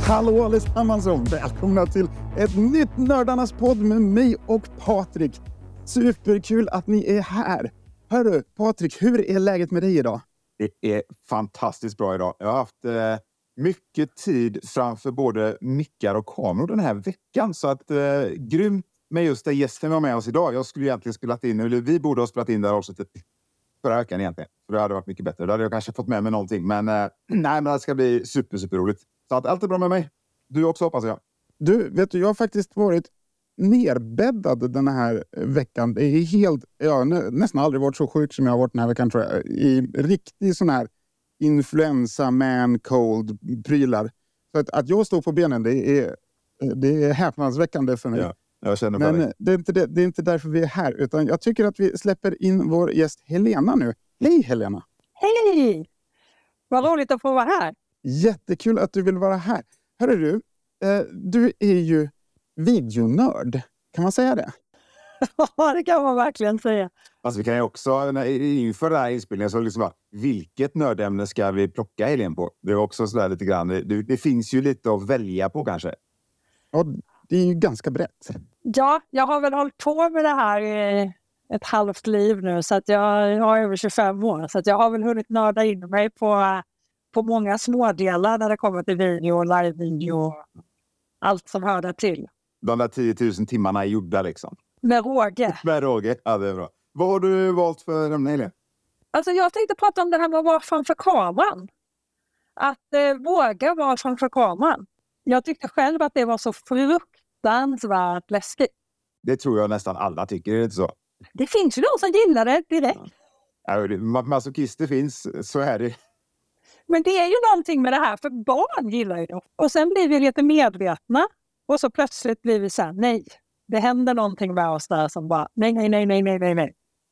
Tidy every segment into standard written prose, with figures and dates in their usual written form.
Hallå allesammans och välkomna till ett nytt Nördarnas podd med mig och Patrik. Superkul att ni är här. Hörru, Patrik, hur är läget med dig idag? Det är fantastiskt bra idag. Jag har haft mycket tid framför både mickar och kameror den här veckan. Så att grymt med just det gästen var med oss idag. Jag skulle egentligen spelat in, eller vi borde ha spelat in där också förra veckan egentligen. För det hade varit mycket bättre. Då hade jag kanske fått med mig någonting. Men nej, men det ska bli superroligt. Så att allt är bra med mig. Du också, hoppas jag. Du, vet du, jag har faktiskt varit nerbäddad den här veckan. Det är helt, jag har nästan aldrig varit så sjuk som jag har varit den här veckan, tror jag. I riktig sån här influensa, man, cold prylar. Så att jag står på benen, det är häpnadsväckande för mig. Ja, jag känner men mig. det är inte därför vi är här, utan jag tycker att vi släpper in vår gäst Helena nu. Hej Helena! Hej! Vad roligt att få vara här. Jättekul att du vill vara här. Hörru du, du är ju videonörd. Kan man säga det? Ja, det kan man verkligen säga. Alltså vi kan ju också, inför den här inspelningen så liksom bara, vilket nördämne ska vi plocka Helene på? Det är också sådär lite grann, det finns ju lite att välja på kanske. Ja, det är ju ganska brett. Ja, jag har väl hållit på med det här i ett halvt liv nu, så att jag har över 25 år. Så att jag har väl hunnit nörda in mig på många smådelar när det kommer till video, live-video, allt som hör där till. De där 10 000 timmarna är gjorda liksom. Med råge. Med råge, ja det är bra. Vad har du valt för ämne, Helene? Alltså jag tänkte prata om det här med att vara framför kameran. Att våga vara framför kameran. Jag tyckte själv att det var så fruktansvärt läskigt. Det tror jag nästan alla tycker, är det inte så? Det finns ju de som gillar det direkt. Ja, masochister finns, så är det. Men det är ju någonting med det här, för barn gillar ju det. Och sen blir vi lite medvetna. Och så plötsligt blir vi så här, nej. Det händer någonting med oss där som bara, nej.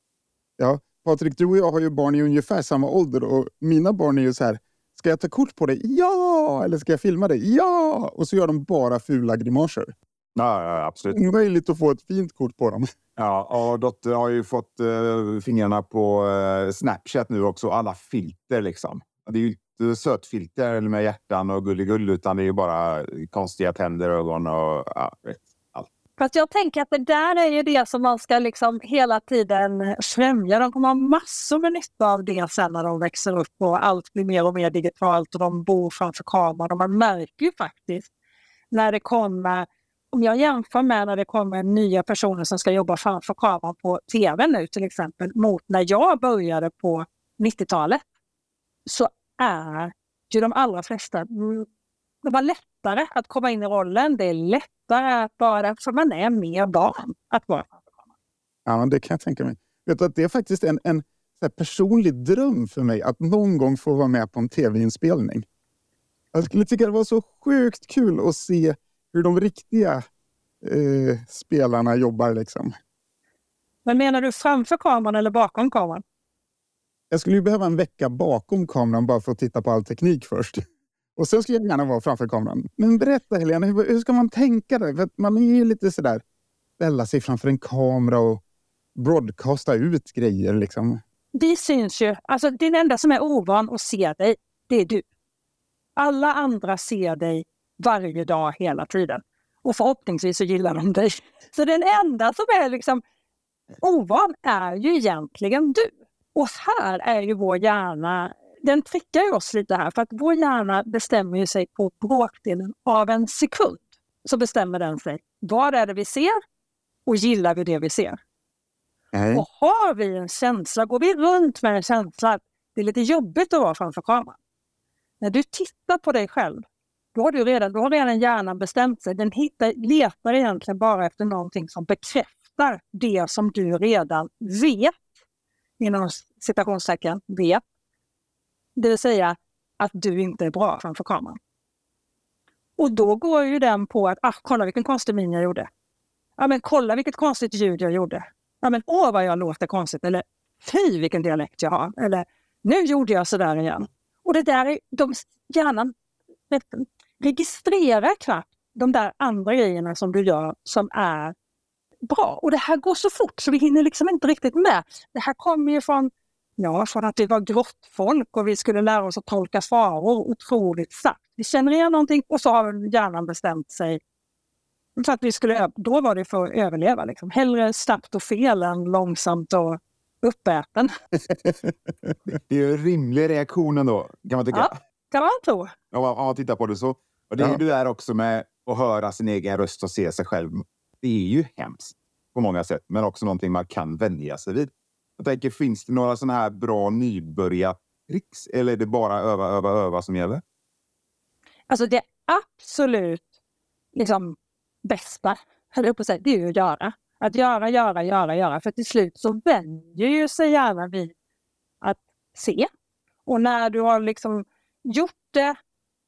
Ja, Patrik, du och jag har ju barn i ungefär samma ålder. Och mina barn är ju så här, ska jag ta kort på dig? Ja! Eller ska jag filma dig? Ja! Och så gör de bara fula grimaser. Ja, absolut. Det är möjligt att få ett fint kort på dem. Ja, och dotter har ju fått fingrarna på Snapchat nu också. Alla filter liksom. Det är ju inte sötfilter med hjärtan och gulligull, utan det är ju bara konstiga tänder, ögon och allt. Fast jag tänker att det där är ju det som man ska liksom hela tiden främja. De kommer ha massor med nytta av det sen när de växer upp och allt blir mer och mer digitalt och de bor framför kameran. Och man märker ju faktiskt när det kommer, om jag jämför med när det kommer nya personer som ska jobba framför kameran på tv nu till exempel, mot när jag började på 90-talet, så är ju de allra flesta, det var lättare att komma in i rollen. Det är lättare att vara, för man är mer barn att vara. Ja, det kan jag tänka mig. Vet du att det är faktiskt en så här personlig dröm för mig att någon gång få vara med på en tv-inspelning. Jag skulle tycka det var så sjukt kul att se hur de riktiga spelarna jobbar liksom. Men menar du framför kameran eller bakom kameran? Jag skulle ju behöva en vecka bakom kameran bara för att titta på all teknik först. Och sen skulle jag gärna vara framför kameran. Men berätta Helena, hur ska man tänka det? För man är ju lite sådär, ställa sig framför en kamera och broadcasta ut grejer liksom. Vi syns ju, alltså den enda som är ovan att se dig, det är du. Alla andra ser dig varje dag hela tiden. Och förhoppningsvis så gillar de dig. Så den enda som är liksom ovan är ju egentligen du. Och här är ju vår hjärna, den trickar ju oss lite här. För att vår hjärna bestämmer ju sig på bråkdelen av en sekund. Så bestämmer den sig. Vad är det vi ser? Och gillar vi det vi ser? Nej. Och har vi en känsla, går vi runt med en känsla, det är lite jobbigt att vara framför kameran. När du tittar på dig själv, då har redan hjärnan bestämt sig. Den letar egentligen bara efter någonting som bekräftar det som du redan vet, inom citationstecken vet. Det vill säga att du inte är bra framför kameran. Och då går ju den på att, kolla vilken konstig min jag gjorde. Ja, men kolla vilket konstigt ljud jag gjorde. Ja, men vad jag låter konstigt. Eller fy vilken dialekt jag har. Eller nu gjorde jag sådär igen. Och det där är, de hjärnan registrerar knappt de där andra grejerna som du gör som är bra. Och det här går så fort så vi hinner liksom inte riktigt med. Det här kommer ju från Ja, från att vi var grottfolk och vi skulle lära oss att tolka faror otroligt snabbt. Vi känner igen någonting och så har hjärnan bestämt sig för att vi skulle, då var det för att överleva. Liksom. Hellre snabbt och fel än långsamt och uppäten. Det är ju en rimlig reaktion ändå, kan man tycka. Ja, kan man tro. Om man tittar på det så. Och det är ju det där också med att höra sin egen röst och se sig själv. Det är ju hemskt på många sätt, men också någonting man kan vänja sig vid. Jag tänker, finns det några sådana här bra nybörjartricks? Eller är det bara öva som gäller? Alltså det absolut liksom bästa, höll jag på att säga, det är ju att göra. Att göra. För till slut så vänjer ju sig gärna vid att se. Och när du har liksom gjort det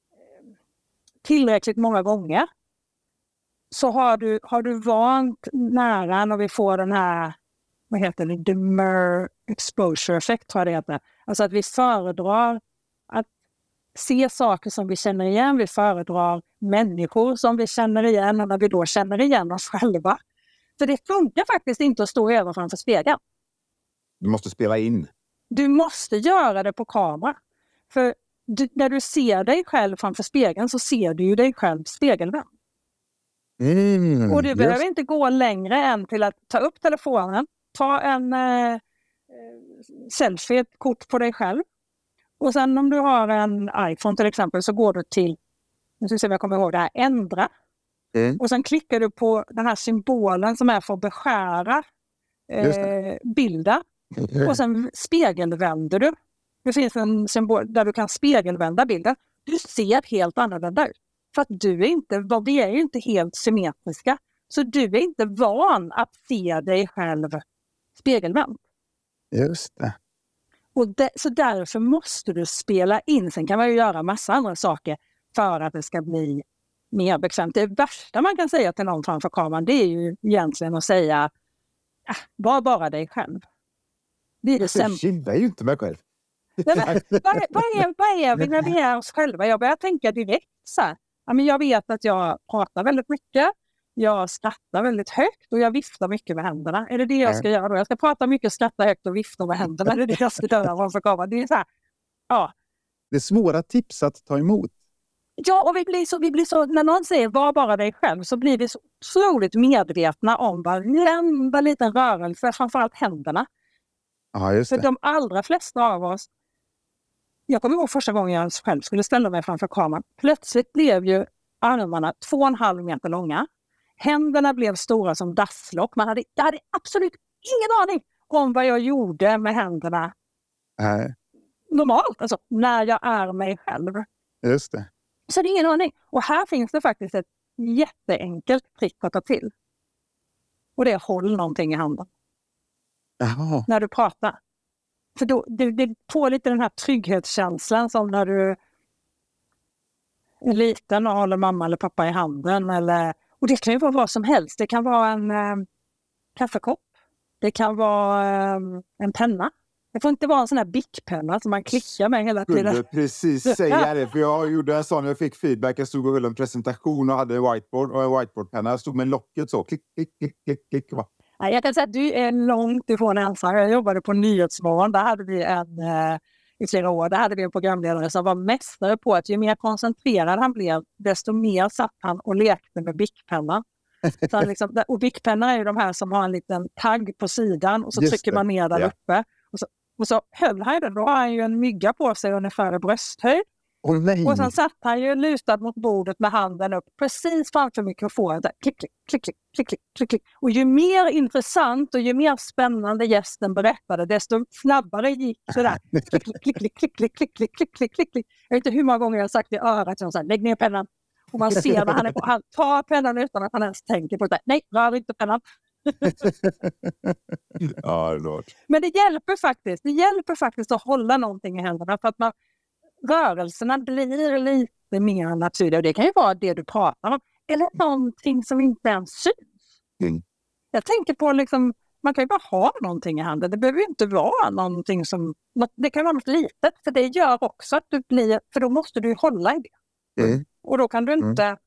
tillräckligt många gånger så har du vant nära när vi får den här, vad heter det, Demure exposure effect tror jag det heter. Alltså att vi föredrar att se saker som vi känner igen. Vi föredrar människor som vi känner igen och när vi då känner igen oss själva. För det funkar faktiskt inte att stå över framför spegeln. Du måste spela in. Du måste göra det på kamera. För när du ser dig själv framför spegeln så ser du ju dig själv spegelvänd. Och du behöver inte gå längre än till att ta upp telefonen, ta en selfie, ett kort på dig själv. Och sen om du har en iPhone till exempel så går du till, nu ska vi se om jag kommer ihåg det här, ändra. Och sen klickar du på den här symbolen som är för att beskära bilder. Och sen spegelvänder du. Det finns en symbol där du kan spegelvända bilden. Du ser helt annorlunda ut. För att vi är ju inte helt symmetriska. Så du är inte van att se dig själv spegelvänd. Just det. Så därför måste du spela in. Sen kan man ju göra massa andra saker för att det ska bli mer bekvämt. Det värsta man kan säga till någon framför kameran, det är ju egentligen att säga var bara dig själv. Det är det sämsta. Jag gillar ju inte mig själv. Vad är vi när vi är oss själva? Jag börjar tänka direkt så här. Ja, men jag vet att jag pratar väldigt mycket. Jag skrattar väldigt högt och jag viftar mycket med händerna. Är det det jag ska göra då? Jag ska prata mycket, skratta högt och vifta med händerna. Är det det jag ska göra framför kameran? Det är så här. Ja. Det är svåra tips att ta emot. Ja, och vi blir så, när någon säger var bara dig själv så blir vi så otroligt medvetna om varenda liten rörelse, framförallt händerna. Ja, just det. För de allra flesta av oss, jag kommer ihåg första gången jag själv skulle ställa mig framför kameran, plötsligt blev ju armarna 2,5 meter långa. Händerna blev stora som dasslock. Jag hade absolut ingen aning om vad jag gjorde med händerna. Normalt, alltså när jag är mig själv. Just det. Så det är ingen aning. Och här finns det faktiskt ett jätteenkelt trick att ta till. Och det är håll någonting i handen. Jaha. När du pratar. För då, det får lite den här trygghetskänslan som när du är liten och håller mamma eller pappa i handen. Och det kan ju vara vad som helst. Det kan vara en kaffekopp. Det kan vara en penna. Det får inte vara en sån här bickpenna som man klickar med hela tiden. Jag skulle precis säga det. För jag gjorde en sån, jag fick feedback. Jag stod och höll en presentation och hade en whiteboard och en whiteboardpenna. Jag stod med locket så. Klick, klick, klick, klick, klick. Jag kan säga att du är långt ifrån ensam. Jag jobbade på Nyhetsmorgon. Där hade vi i flera år. Där hade vi en programledare som var mästare på att ju mer koncentrerad han blev, desto mer satt han och lekte med bickpennan. Och bickpennan är ju de här som har en liten tagg på sidan och så trycker man ner där uppe. Och så höll han ju den. Då har han ju en mygga på sig ungefär i brösthöjd. Och sen satt han ju lutad mot bordet med handen upp precis framför mikrofonen. Där. Klick, klick, klick, klick, klick, klick, klick. Och ju mer intressant och ju mer spännande gästen berättade, desto snabbare gick sådär. Klick, klick, klick, klick, klick, klick, klick, klick, klick, klick, klick. Jag vet inte hur många gånger jag har sagt i örat så här, lägg ner pennan. Och man ser när han är på. Han tar pennan utan att han ens tänker på det. Nej, rör inte pennan. Men det hjälper faktiskt att hålla någonting i händerna för att rörelserna blir lite mer naturliga. Och det kan ju vara det du pratar om. Eller någonting som inte ens syns. Jag tänker på man kan ju bara ha någonting i handen. Det behöver ju inte vara någonting som... Det kan vara något litet. För det gör också att du blir... För då måste du hålla i det. Och då kan du inte...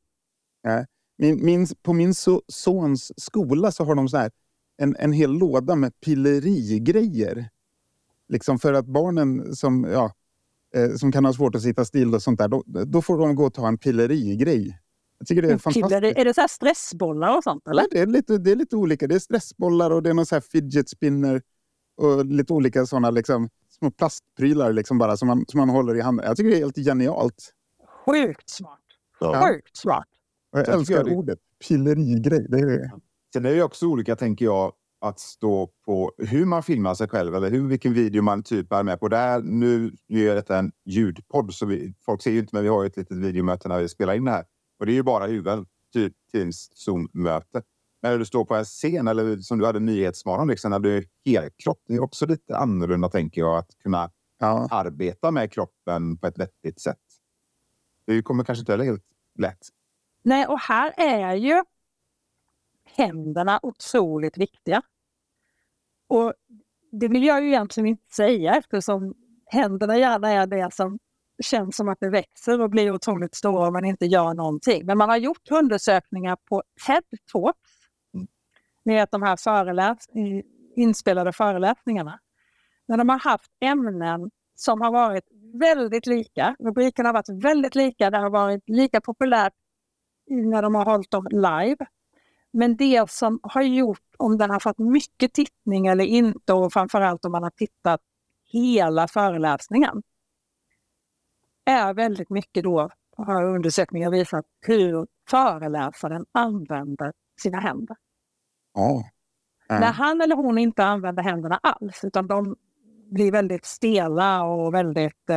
På min sons skola så har de så här en hel låda med pillerigrejer. Liksom för att barnen som kan ha svårt att sitta still och sånt där, då får de gå och ta en pillerigrej. Jag tycker det är fantastiskt. Är det så här stressbollar och sånt eller? Ja, det är lite olika. Det är stressbollar och det är någon så här fidget spinner och lite olika sådana liksom, små plastprylar liksom bara som man håller i handen. Jag tycker det är helt genialt. Sjukt smart. Ja. Sjukt smart. Och jag älskar ordet. Pillerigrej. Det är det. Sen är det också olika, tänker jag, att stå på hur man filmar sig själv eller vilken video man typ är med på. Nu gör detta en ljudpodd så folk ser ju inte, men vi har ju ett litet videomöte när vi spelar in det här. Och det är ju bara huvuden, typ Teams Zoom-möte. Men när du står på en scen eller som du hade Nyhetsmorgon liksom, när du är helkropp, det är också lite annorlunda, tänker jag, att kunna arbeta med kroppen på ett vettigt sätt. Det kommer kanske inte helt lätt. Nej, och här är ju händerna otroligt viktiga. Och det vill jag ju egentligen inte säga, eftersom händerna gärna är det som känns som att det växer och blir otroligt stora om man inte gör någonting. Men man har gjort undersökningar på TED Talks med de här inspelade föreläsningarna. När de har haft ämnen som har varit väldigt lika. Rubrikerna har varit väldigt lika. Det har varit lika populärt när de har hållit dem live. Men det som har gjort, om den har fått mycket tittning eller inte, och framförallt om man har tittat hela föreläsningen, är väldigt mycket då, har undersökningar visat, hur föreläsaren använder sina händer. När han eller hon inte använder händerna alls, utan de blir väldigt stela och väldigt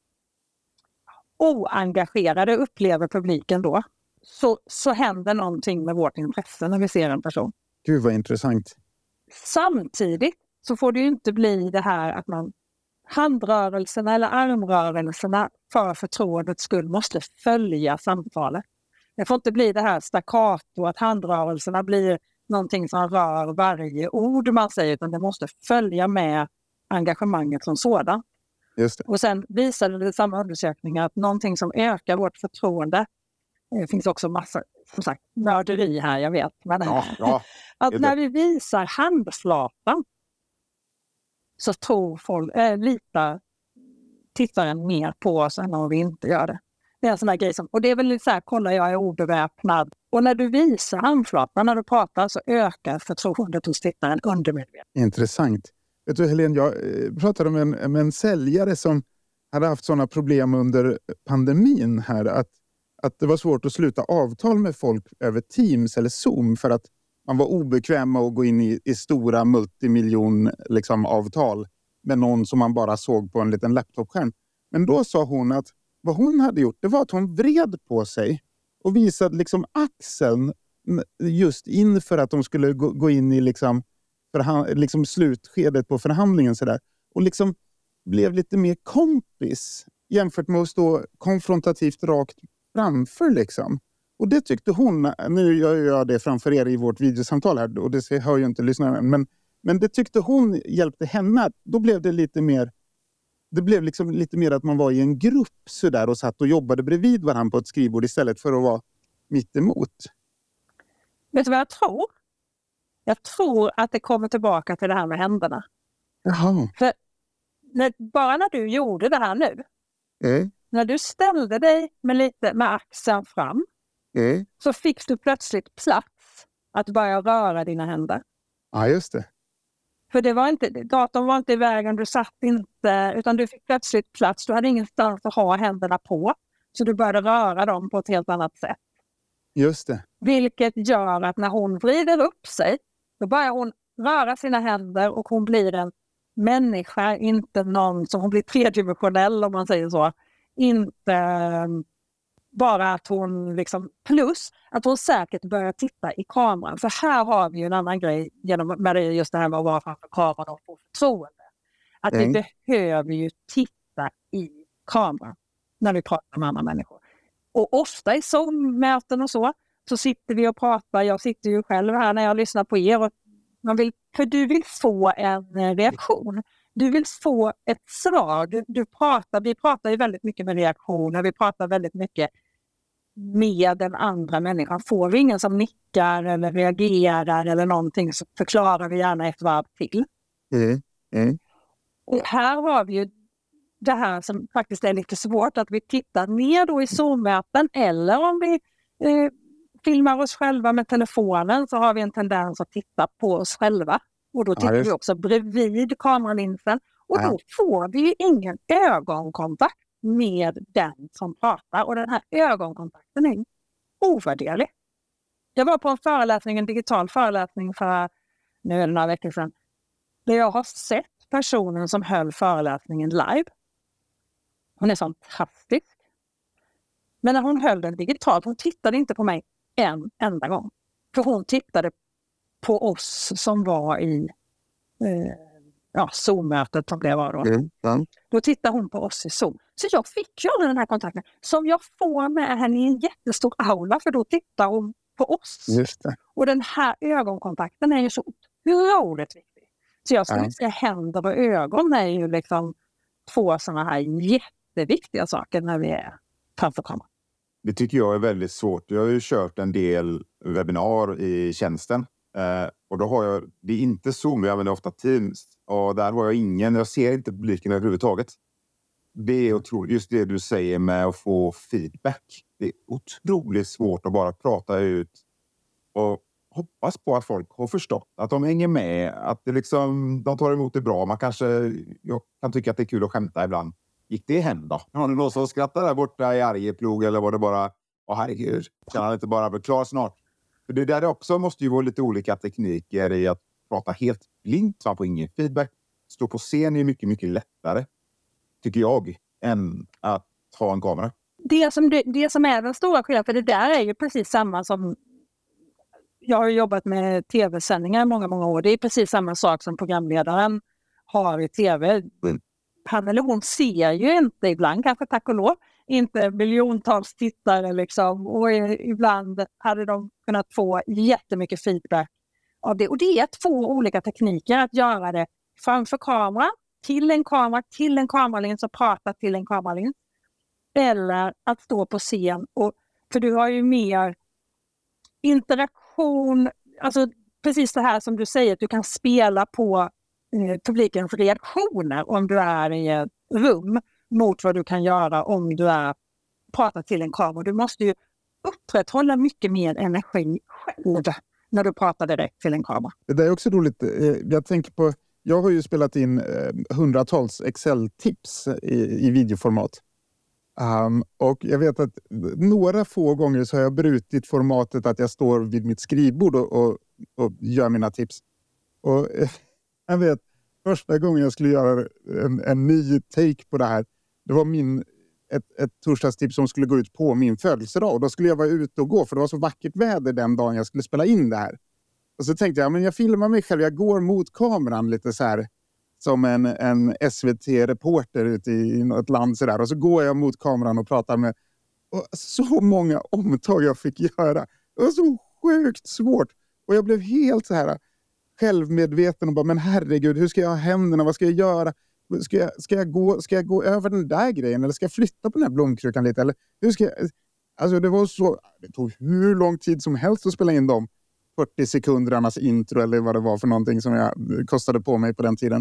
oengagerade, upplever publiken då, så händer någonting med vårt intresse när vi ser en person. Gud vad intressant. Samtidigt så får det ju inte bli det här att man handrörelserna eller armrörelserna för förtroendets skull måste följa samtalet. Det får inte bli det här staccato, att handrörelserna blir någonting som rör varje ord man säger, utan det måste följa med engagemanget som sådan. Just det. Och sen visade det samma undersökningar att någonting som ökar vårt förtroende, det finns också massa, som sagt, nörderi här, jag vet. Men att när vi visar handflatan så litar tittaren mer på oss än om vi inte gör det. Det är en sån här grej som, och det är väl så här, kolla jag är obeväpnad. Och när du visar handflatan när du pratar så ökar förtroendet hos tittaren undermedvetet. Intressant. Vet du Helene, jag pratade med en säljare som hade haft sådana problem under pandemin här, att det var svårt att sluta avtal med folk över Teams eller Zoom för att man var obekväm med att gå in i stora multimiljon liksom, avtal med någon som man bara såg på en liten laptopskärm. Men då sa hon att vad hon hade gjort, det var att hon vred på sig och visade liksom axeln just inför att de skulle gå in i liksom slutskedet på förhandlingen så där. Och liksom blev lite mer kompis jämfört med att stå konfrontativt rakt framför liksom. Och det tyckte hon, nu gör jag det framför er i vårt videosamtal här och det hör ju inte lyssnaren, men det tyckte hon hjälpte henne. Då blev det lite mer, liksom lite mer att man var i en grupp så där och satt och jobbade bredvid varandra på ett skrivbord istället för att vara mitt emot. Vet du vad jag tror? Jag tror att det kommer tillbaka till det här med händerna. Jaha. För bara när du gjorde det här nu, när du ställde dig med axeln fram, så fick du plötsligt plats att börja röra dina händer. Ja, just det. För det var inte, datorn var inte i vägen, du satt inte, utan du fick plötsligt plats. Du hade ingenstans att ha händerna på, så du började röra dem på ett helt annat sätt. Just det. Vilket gör att när hon vrider upp sig, då börjar hon röra sina händer och hon blir en människa, inte någon som hon blir tredimensionell om man säger så. Inte bara att hon liksom, plus att hon säkert börjar titta i kameran. För här har vi ju en annan grej med det, just det här med att vara framför kameran och få förtroende. Att vi behöver ju titta i kameran när vi pratar med andra människor. Och ofta i Zoom-möten och så sitter vi och pratar. Jag sitter ju själv här när jag lyssnar på er. Och för du vill få en reaktion. Du vill få ett svar. Vi pratar ju väldigt mycket med reaktioner. Vi pratar väldigt mycket med den andra människan. Får vi ingen som nickar eller reagerar eller någonting, så förklarar vi gärna ett varv till. Och här har vi ju det här som faktiskt är lite svårt, att vi tittar ner då i Zoom-möten, eller om vi filmar oss själva med telefonen, så har vi en tendens att titta på oss själva. Och då tittar vi också bredvid kameralinsen. Och då får vi ingen ögonkontakt med den som pratar. Och den här ögonkontakten är ovärderlig. Jag var på en digital föreläsning för nu är det några veckor sedan, där jag har sett personen som höll föreläsningen live. Hon är fantastisk. Men när hon höll den digitalt, hon tittade inte på mig en enda gång. För hon tittade på oss som var i Zoom-mötet som det var då. Då tittade hon på oss i Zoom. Så jag fick ju den här kontakten som jag får med henne i en jättestor aula, för då tittar hon på oss. Just det. Och den här ögonkontakten är ju så otroligt viktig. Så jag skulle säga händer och ögon är ju liksom 2 sådana här jätteviktiga saker när vi är framför kameran. Det tycker jag är väldigt svårt. Jag har ju kört en del webbinar i tjänsten. Och då har jag, det är inte Zoom, jag använder ofta Teams. Och där har jag ser inte publiken överhuvudtaget. Det är otroligt, just det du säger med att få feedback. Det är otroligt svårt att bara prata ut och hoppas på att folk har förstått, att de hänger med, att det liksom, de tar emot det bra. Jag kan tycka att det är kul att skämta ibland. Gick det hem då? Har ni någon som skrattar där borta i Arjeplog, eller var det bara, herregud, kan han inte bara bli klar snart? För det där också måste ju vara lite olika tekniker i att prata helt blint, man får ingen feedback. Stå på scen är mycket, mycket lättare, tycker jag, än att ha en kamera. Det som är den stora skillnaden, för det där är ju precis samma som, jag har jobbat med tv-sändningar i många, många år. Det är precis samma sak som programledaren har i tv. Han eller hon ser ju inte ibland, kanske tack och lov, inte miljontals tittare liksom. Och ibland hade de kunnat få jättemycket feedback av det. Och det är 2 olika tekniker att göra det framför kameran, till en kameralins och prata till en kameralins. Eller att stå på scen. För du har ju mer interaktion, alltså precis det här som du säger, att du kan spela på publikens reaktioner om du är i ett rum mot vad du kan göra om du pratar till en kamera. Du måste ju upprätthålla mycket mer energi själv när du pratar direkt till en kamera. Det där är också roligt. Jag tänker på, jag har ju spelat in hundratals Excel-tips i videoformat. Och jag vet att några få gånger så har jag brutit formatet att jag står vid mitt skrivbord och gör mina tips. Och jag vet, första gången jag skulle göra en ny take på det här, det var ett torsdagstips som skulle gå ut på min födelsedag. Och då skulle jag vara ute och gå, för det var så vackert väder den dagen jag skulle spela in det här. Och så tänkte jag, men jag filmar mig själv, jag går mot kameran lite så här som en SVT-reporter ute i något land sådär. Och så går jag mot kameran och pratar med. Och så många omtag jag fick göra. Det var så sjukt svårt. Och jag blev helt så här självmedveten och bara, men herregud, hur ska jag ha händerna? Vad ska jag göra? Ska jag gå över den där grejen? Eller ska jag flytta på den här blomkrukan lite? Eller hur ska jag? Alltså det tog hur lång tid som helst att spela in dem. 40 sekundernas intro eller vad det var för någonting som jag kostade på mig på den tiden.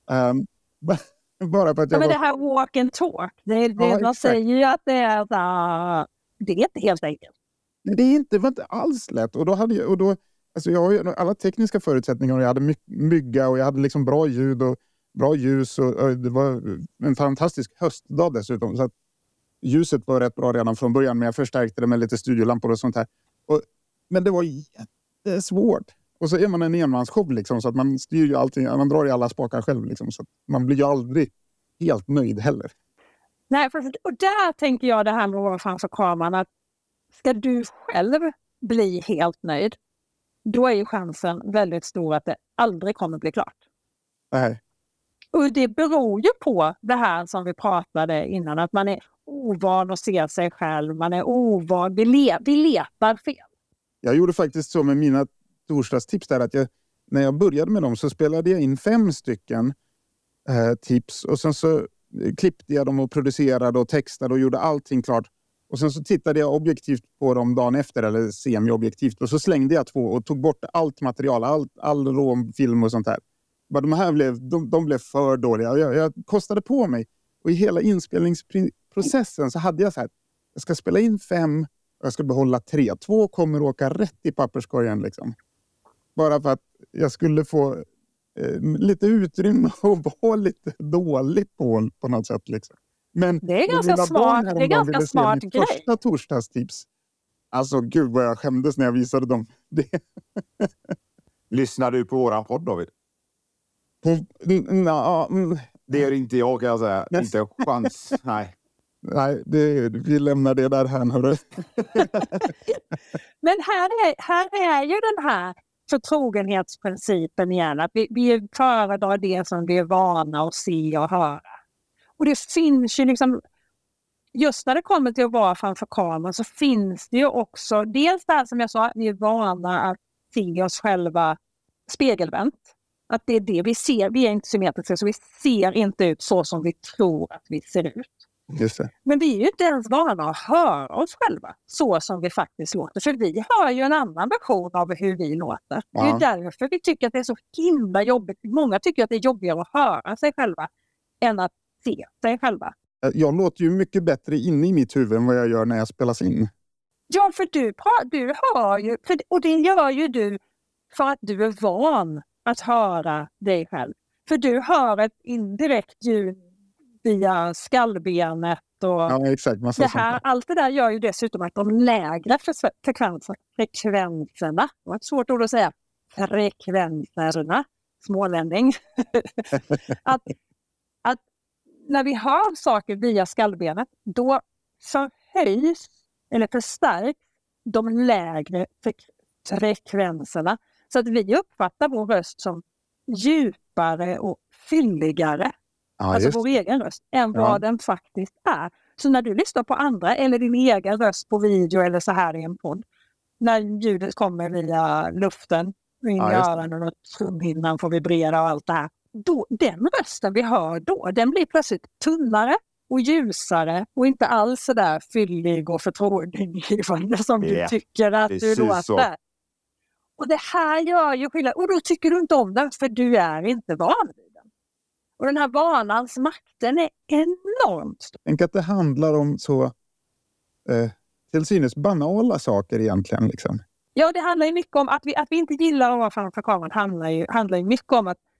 Bara för att men det här walk and talk, man säger ju att det är inte helt enkelt. Nej, det var inte alls lätt. Och då alltså jag har ju alla tekniska förutsättningar, och jag hade mygga och jag hade liksom bra ljud och bra ljus, och det var en fantastisk höstdag dessutom, så att ljuset var rätt bra redan från början, men jag förstärkte det med lite studiolampor och sånt här. Men det var jättesvårt. Och så är man en enmansshow liksom, så att man styr ju allting, man drar i alla spakar själv liksom, så att man blir ju aldrig helt nöjd heller. Nej, och där tänker jag det här med att vara framför kameran, att ska du själv bli helt nöjd, då är ju chansen väldigt stor att det aldrig kommer bli klart. Nej. Och det beror ju på det här som vi pratade innan, att man är ovan att se sig själv, man är ovan, vi letar fel. Jag gjorde faktiskt så med mina torsdagstips där, att när jag började med dem så spelade jag in 5 stycken tips, och sen så klippte jag dem och producerade och textade och gjorde allting klart. Och sen så tittade jag objektivt på dem dagen efter, eller semi-objektivt, och så slängde jag 2 och tog bort allt material, all råfilm och sånt här. De här blev för dåliga. Jag kostade på mig. Och i hela inspelningsprocessen så hade jag så här, jag ska spela in 5 och jag ska behålla 3. 2 kommer åka rätt i papperskorgen liksom. Bara för att jag skulle få lite utrymme och vara lite dålig på något sätt liksom. Men det är ganska smart. Det är ganska smart grej. Första torsdagstips. Alltså gud vad jag skämdes när jag visade dem. Lyssnar du på våran podd, David? Det gör inte jag, kan jag säga. Inte en chans. Nej, vi lämnar det där här, hörru. Men här är ju den här förtrogenhetsprincipen igen. Att vi föredrar det som vi är vana att se och höra. Och det finns ju liksom, just när det kommer till att vara framför kameran så finns det ju också, dels det här som jag sa, att vi är vana att se oss själva spegelvänt. Att det är det vi ser, vi är inte symmetriska så vi ser inte ut så som vi tror att vi ser ut. Just det. Men vi är ju inte ens vana att höra oss själva så som vi faktiskt låter. För vi har ju en annan version av hur vi låter. Ja. Det är därför vi tycker att det är så himla jobbigt. Många tycker att det är jobbigare att höra sig själva än att se sig själva. Jag låter ju mycket bättre inne i mitt huvud än vad jag gör när jag spelas in. Ja, för du hör ju, och det gör ju du för att du är van att höra dig själv. För du hör ett indirekt ljud via skallbenet och exakt, det här, allt det där gör ju dessutom att de lägre frekvenserna, det var ett svårt ord att säga, frekvenserna, smålänning, att när vi hör saker via skallbenet, då förhöjs eller förstärks de lägre frekvenserna. Så att vi uppfattar vår röst som djupare och fylligare. Ja, alltså vår egen röst, än vad den faktiskt är. Så när du lyssnar på andra eller din egen röst på video eller så här i en podd, när ljudet kommer via luften, in i öronen och trumhinnan får vibrera och allt det här. Då, den rösten vi hör då, den blir plötsligt tunnare och ljusare och inte alls så där fyllig och förtroendegivande som du tycker att du låter. Så. Och det här gör ju skillnad. Och då tycker du inte om den för du är inte van vid den. Och den här vanans makten är enormt stor. Tänk att det handlar om så till synes banala saker egentligen. Liksom. Ja, det handlar ju mycket om att vi inte gillar att vara framför kameran. Handlar ju mycket om att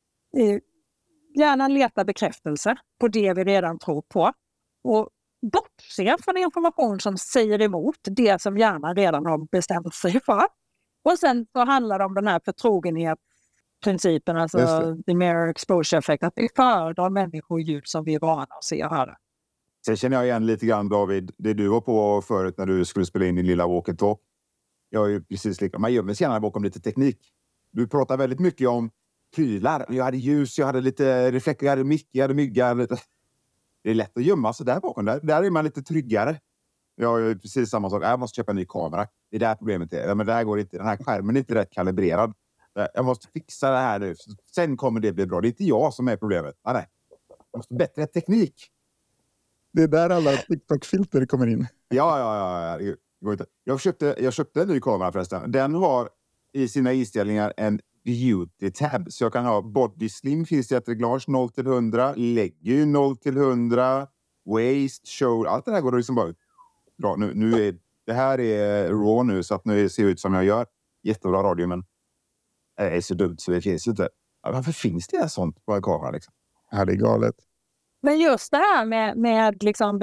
gärna leta bekräftelse på det vi redan tror på. Och bortse från information som säger emot det som hjärnan redan har bestämt sig för. Och sen så handlar det om den här förtrogenhetsprincipen, alltså the mirror exposure effect, att vi föredrar människor och ljud som vi är vana att se och höra. Sen känner jag igen lite grann, David, det du var på förut när du skulle spela in din lilla walk and talk. Jag är ju precis lika, man gömmer sig gärna bakom lite teknik. Du pratar väldigt mycket om prylar. Jag hade ljus, jag hade lite reflektor, jag hade mick, jag hade mygga. Lite. Det är lätt att gömma sig där bakom. Där är man lite tryggare. Jag har ju precis samma sak. Jag måste köpa en ny kamera. Det är där problemet är. Men det här går inte. Den här skärmen är inte rätt kalibrerad. Jag måste fixa det här nu. Sen kommer det bli bra. Det är inte jag som är problemet. Nej. Jag måste bättre teknik. Det är där alla TikTok-filter kommer in. Ja. Det går inte. Jag köpte en ny kamera förresten. Den har i sina inställningar en beauty tab. Så jag kan ha body slim, finns det ett reglage 0-100. Leggy 0-100. Waist, shoulder. Allt det här går liksom bara ut. Bra, nu är det här är raw nu så att nu ser det ut som jag gör. Jättebra radio, men det är så dumt så det finns inte. Varför finns det sånt på en kamera liksom? Ja, det är galet. Men just det här med liksom,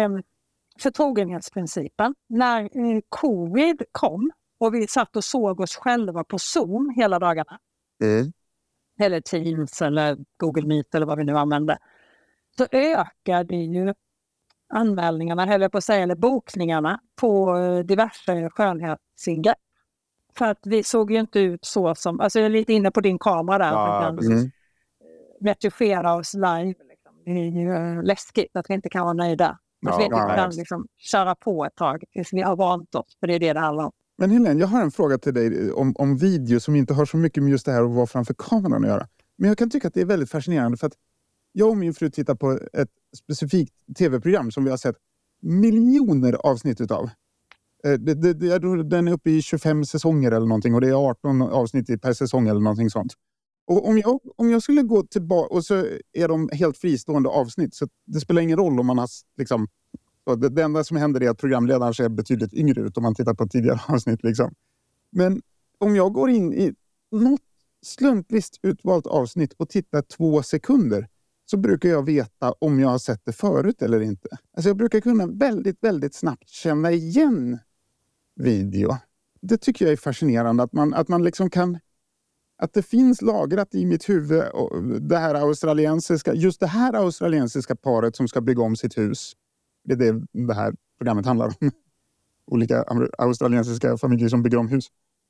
förtrogenhetsprincipen. När covid kom och vi satt och såg oss själva på Zoom hela dagarna. Eller Teams eller Google Meet eller vad vi nu använder. Så ökade ju anmälningarna, eller bokningarna på diverse skönhetsingrepp. För att vi såg ju inte ut så som, alltså jag är lite inne på din kamera där. Man kan retuschera oss live. Liksom. Det är ju läskigt att vi inte kan vara nöjda. Att vi inte kan liksom köra på ett tag tills vi har vant oss, för det är det handlar om. Men Helene, jag har en fråga till dig om video som inte har så mycket med just det här att vara framför kameran att göra. Men jag kan tycka att det är väldigt fascinerande för att jag och min fru tittar på ett specifikt tv-program som vi har sett miljoner avsnitt utav. Den är uppe i 25 säsonger eller någonting och det är 18 avsnitt per säsong eller någonting sånt. Och om jag skulle gå tillbaka och så är de helt fristående avsnitt, så det spelar ingen roll om man har liksom, det enda som händer är att programledaren ser betydligt yngre ut om man tittar på tidigare avsnitt liksom. Men om jag går in i något slumpvis utvalt avsnitt och tittar 2 sekunder, så brukar jag veta om jag har sett det förut eller inte. Alltså jag brukar kunna väldigt, väldigt snabbt känna igen video. Det tycker jag är fascinerande, att man liksom kan, att det finns lagrat i mitt huvud det här australiensiska paret som ska bygga om sitt hus. Det är det här programmet handlar om. Olika australiensiska familjer som bygger om hus.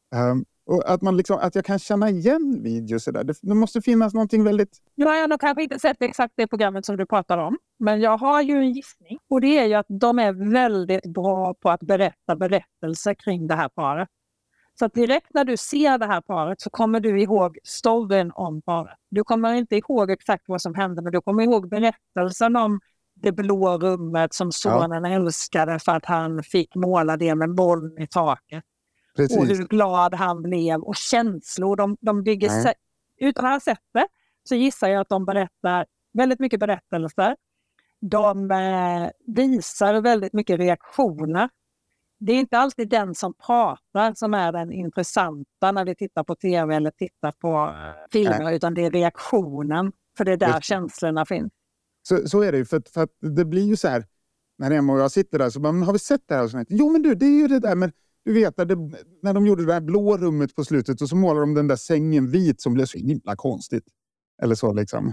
Och att man liksom, att jag kan känna igen videos där. Det måste finnas någonting väldigt... Nu har jag nog kanske inte sett exakt det programmet som du pratar om. Men jag har ju en gissning. Och det är ju att de är väldigt bra på att berätta berättelser kring det här paret. Så att direkt när du ser det här paret så kommer du ihåg storyn om paret. Du kommer inte ihåg exakt vad som hände, men du kommer ihåg berättelsen om det blå rummet som sonen älskade för att han fick måla det med moln i taket. Precis. Och hur glad han blev och känslor. De bygger utan att ha sett det så gissar jag att de berättar väldigt mycket berättelser. De visar väldigt mycket reaktioner. Det är inte alltid den som pratar som är den intressanta när vi tittar på tv eller tittar på filmer, utan det är reaktionen. För det är där känslorna finns. Så är det ju, för att det blir ju så här, när Emma och jag sitter där så bara, har vi sett det här? Och så, jo men du, det är ju det där, men du vet när de gjorde det där blå rummet på slutet och så målar de den där sängen vit som blev så himla konstigt. Eller så liksom.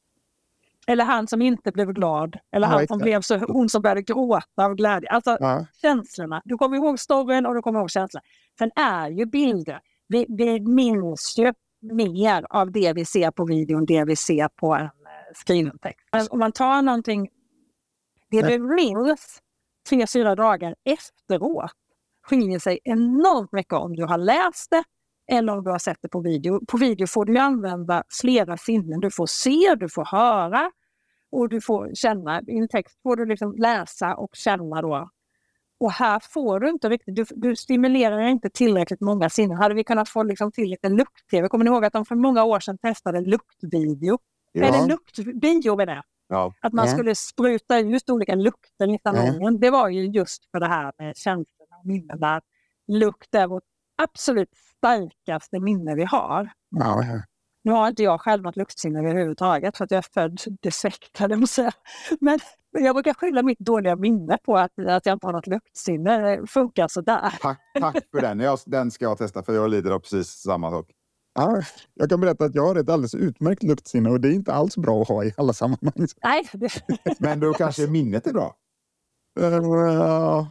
Eller han som inte blev glad. Eller han som blev så, hon som började gråta av glädje. Alltså känslorna. Du kommer ihåg storyn och du kommer ihåg känslorna. Sen är ju bilder. Vi minns ju mer av det vi ser på videon, det vi ser på en skriven text. Men om man tar någonting, det du minns 3-4 dagar efteråt skiljer sig enormt mycket om du har läst det eller om du har sett det på video. På video får du använda flera sinnen. Du får se, du får höra och du får känna. I en text får du liksom läsa och känna då. Och här får du inte riktigt, du stimulerar inte tillräckligt många sinnen. Hade vi kunnat få liksom till lite lukt-tv? Kommer ni ihåg att de för många år sedan testade luktvideo? Ja. Eller luktbio med det. Ja. Att man skulle spruta ut olika lukter i salongen. Det var ju just för det här med känslorna och minnena. Lukt är vårt absolut starkaste minne vi har. Ja. Nu har inte jag själv något luktsinne överhuvudtaget för att jag är född defektad. Men jag brukar skylla mitt dåliga minne på att jag inte har något luktsinne. Det funkar sådär. Tack för den. Den ska jag testa för jag lider av precis samma sak. Ja, jag kan berätta att jag har ett alldeles utmärkt luktsinne och det är inte alls bra att ha i alla sammanhang. Nej. Men då kanske minnet är bra? Ja,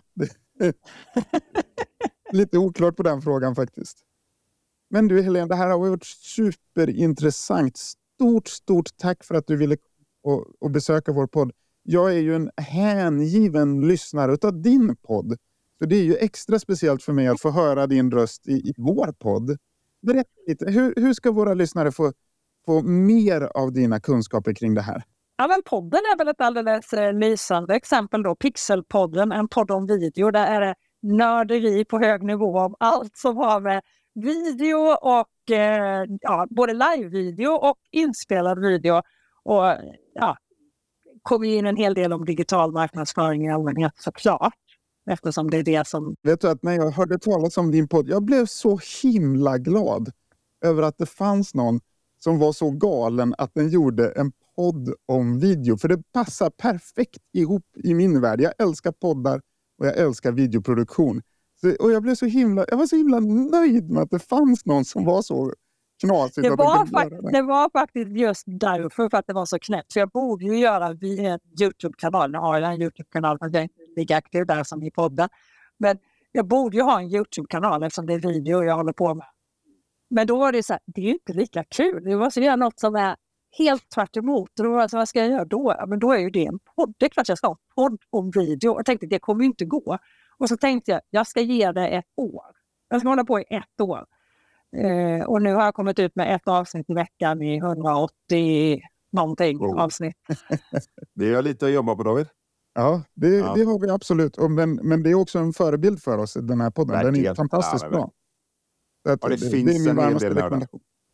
lite oklart på den frågan faktiskt. Men du Helene, det här har varit superintressant. Stort tack för att du ville och besöka vår podd. Jag är ju en hängiven lyssnare av din podd. Så det är ju extra speciellt för mig att få höra din röst i vår podd. Berätta lite, hur ska våra lyssnare få mer av dina kunskaper kring det här? Ja, men podden är väl ett alldeles lysande exempel då. Pixelpodden, en podd om video. Där är det nörderi på hög nivå om allt som har med video och både live-video och inspelad video. Och kommer in en hel del om digital marknadsföring i allmänhet såklart. Eftersom det är det som... Vet du att när jag hörde talas om din podd, jag blev så himla glad över att det fanns någon som var så galen att den gjorde en podd om video. För det passar perfekt ihop i min värld. Jag älskar poddar och jag älskar videoproduktion. Och jag var så himla nöjd med att det fanns någon som var så knasigt. Det var faktiskt just därför, för att det var så knäppt. För jag borde ju göra en YouTube-kanal. Nu har jag en YouTube-kanal för att jag inte är lika aktiv där som i podden. Men jag borde ju ha en YouTube-kanal eftersom det är video jag håller på med. Men då var det så här, det är ju inte lika kul. Det måste göra något som är helt tvärt emot. Och då var det så, vad ska jag göra då? Ja, men då är ju det en podd. Det är klart jag ska ha en podd om video. Och jag tänkte, det kommer ju inte gå. Och så tänkte jag ska ge det 1 år. Jag ska hålla på i 1 år. Och nu har jag kommit ut med 1 avsnitt i veckan i 180 någonting avsnitt. Det är lite att jobba på, David. Ja, det har vi absolut. Men det är också en förebild för oss, den här podden. Den är fantastiskt bra. Det finns en hel del rekommendation.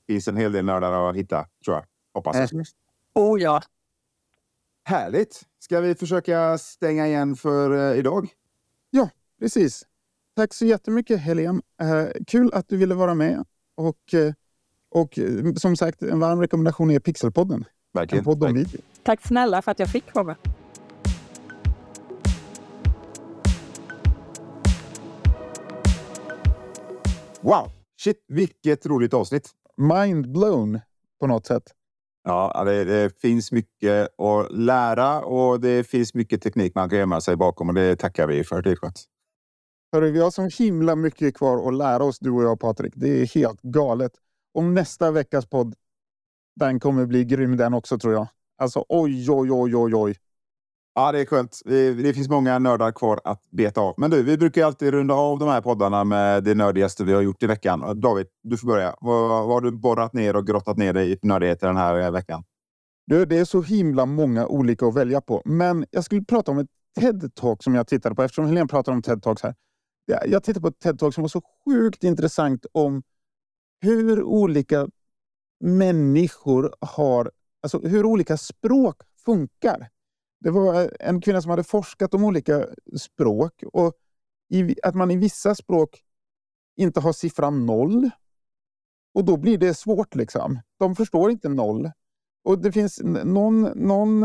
finns en hel del nördar att hitta, tror jag. Hoppas jag. Oh ja. Härligt. Ska vi försöka stänga igen för idag? Ja, precis. Tack så jättemycket, Helene. Kul att du ville vara med. Och som sagt, en varm rekommendation är Pixelpodden. Verkligen. En podd om video. Tack snälla för att jag fick komma. Wow! Shit, vilket roligt avsnitt. Mind blown på något sätt. Ja, det finns mycket att lära och det finns mycket teknik man kan gömma sig bakom och det tackar vi för. Det är skönt. Hörru, vi har så himla mycket kvar att lära oss, du och jag, Patrik. Det är helt galet. Om nästa veckas podd, den kommer bli grym den också, tror jag. Alltså, oj. Ja, det är skönt. Det finns många nördar kvar att beta av. Men du, vi brukar ju alltid runda av de här poddarna med det nördigaste vi har gjort i veckan. David, du får börja. Vad har du borrat ner och grottat ner dig i nördigheter den här veckan? Det är så himla många olika att välja på. Men jag skulle prata om ett TED-talk som jag tittade på. Eftersom Helene pratar om TED-talks här. Jag tittade på ett TED-talk som var så sjukt intressant om hur olika människor har... Alltså hur olika språk funkar. Det var en kvinna som hade forskat om olika språk. Och att man i vissa språk inte har siffran 0. Och då blir det svårt liksom. De förstår inte 0. Och det finns någon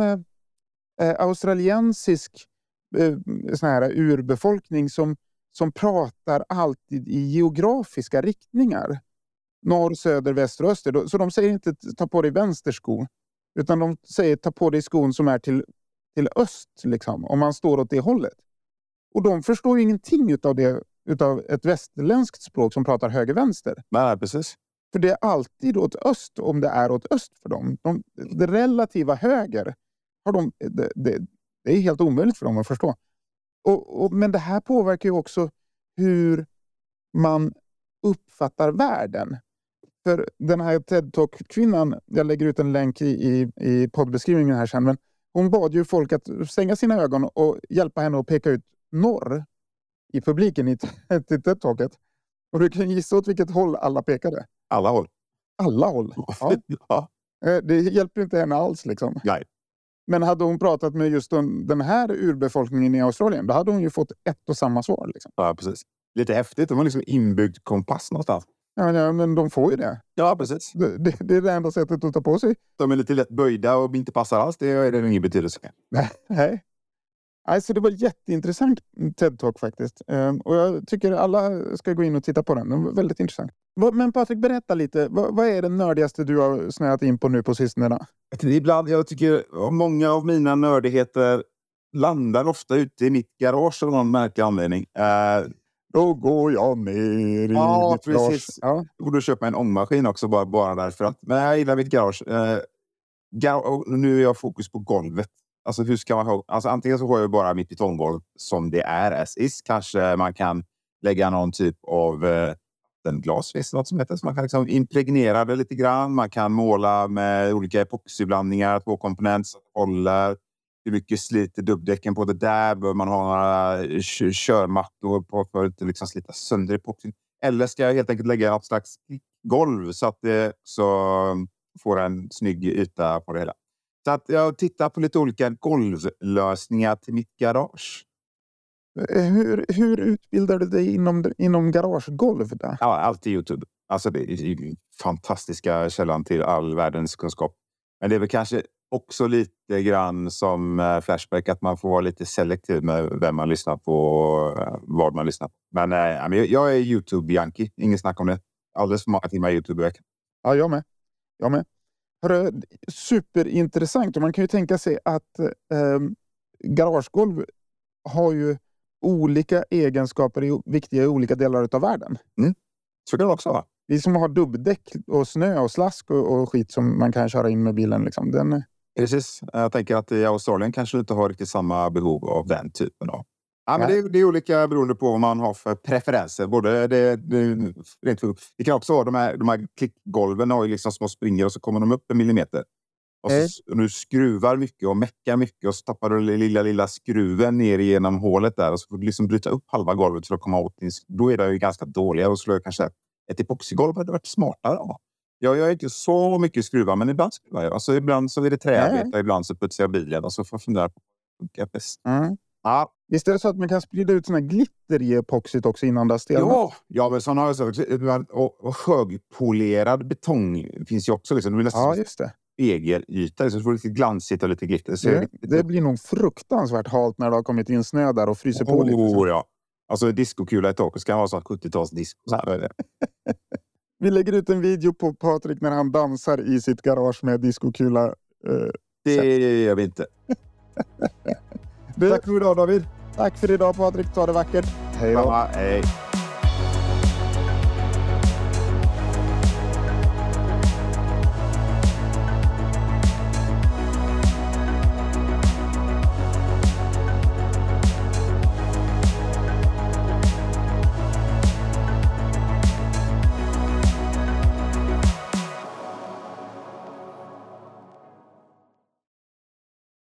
australiensisk sån här urbefolkning som pratar alltid i geografiska riktningar. Norr, söder, väster och öster. Så de säger inte ta på dig vänstersko. Utan de säger ta på dig skon som är till öst. Liksom, om man står åt det hållet. Och de förstår ju ingenting utav ett västerländskt språk som pratar höger-vänster. Nej, precis. För det är alltid åt öst om det är åt öst för dem. Det relativa höger har det är helt omöjligt för dem att förstå. Men det här påverkar ju också hur man uppfattar världen. För den här TED-talk-kvinnan, jag lägger ut en länk i poddbeskrivningen här sen, men hon bad ju folk att stänga sina ögon och hjälpa henne att peka ut norr i publiken i TED-talket. Och du kan gissa åt vilket håll alla pekade. Alla håll. Alla håll? Ja. Ja. Det hjälper inte henne alls liksom. Nej. Men hade hon pratat med just den här urbefolkningen i Australien, då hade hon ju fått ett och samma svar. Liksom. Ja, precis. Lite häftigt. De har liksom inbyggd kompass någonstans. Ja, men de får ju det. Ja, precis. Det är det enda sättet att ta på sig. De är lite lätt böjda och inte passar alls. Det är det ingen betydelse. Nej. Alltså det var jätteintressant TED-talk faktiskt. Och jag tycker alla ska gå in och titta på den. Den var väldigt intressant. Men Patrik, berätta lite. Vad är det nördigaste du har snöat in på nu på sistone? Ibland, jag tycker många av mina nördigheter landar ofta ute i mitt garage av någon märklig anledning. Då går jag ner i mitt precis. garage. Ja. Jag borde köpa en ångmaskin också bara därför att. Men jag gillar mitt garage. Nu är jag fokus på golvet. Alltså hur ska man ha? Alltså antingen så har jag bara mitt betonggolv som det är as is. Kanske man kan lägga någon typ av glas, visst något som heter. Så man kan liksom impregnera det lite grann. Man kan måla med olika epoxyblandningar, 2 komponenter som håller. Hur mycket sliter dubbdäcken på det där? Bör man ha några körmattor på för att inte liksom slita sönder epoxin? Eller ska jag helt enkelt lägga ett slags golv så att det så får en snygg yta på det hela? Så att jag tittar på lite olika golvlösningar till mitt garage. Hur utbildar du dig inom garagegolv där? Ja, allt i YouTube. Alltså det är fantastiska källan till all världens kunskap. Men det är väl kanske också lite grann som Flashback att man får vara lite selektiv med vem man lyssnar på och vad man lyssnar på. Men jag är YouTube-junkie. Ingen snack om det. Alldeles för många timmar YouTube i veckan. Ja, jag med. Hörru, superintressant. Och man kan ju tänka sig att garagegolv har ju olika egenskaper viktiga i olika delar av världen. Så kan det också vara. Vi som har dubbdäck och snö och slask och skit som man kan köra in med bilen. Liksom. Precis. Jag tänker att i Australien kanske inte har riktigt samma behov av den typen av. Ja, men det är olika beroende på vad man har för preferenser. Både det kan också vara de här klickgolven har ju liksom små springer och så kommer de upp 1 millimeter. Och du skruvar mycket och meckar mycket och så tappar du lilla skruven ner genom hålet där och så får du liksom bryta upp halva golvet för att komma åt din. Då är det ju ganska dåliga och så kanske ett epoxigolv hade varit smartare. Jag gör inte så mycket skruvar, men ibland skruvar jag. Alltså ibland så är det träarbete, ibland så putsar jag bilen. Och så får jag fundera på vad funkar bäst. Ja. Visst är det så att man kan sprida ut såna här glitter i epoxit också innan det har stelnat? Ja, men sådana har jag sagt. Och högpolerad betong finns ju också. Liksom. Det blir nästan just det. Spegelyta, så du får lite glansigt och lite glitter. Så det blir nog fruktansvärt halt när det har kommit in snö där och fryser på lite. Ja. Alltså diskokula i taket ska vara sån 70-talsdisk. Så här är det. Vi lägger ut en video på Patrik när han dansar i sitt garage med diskokula. Det gör vi inte. Tack för idag, David. Tack för idag, Patrik. Ta det vackert. Hej då. Hej.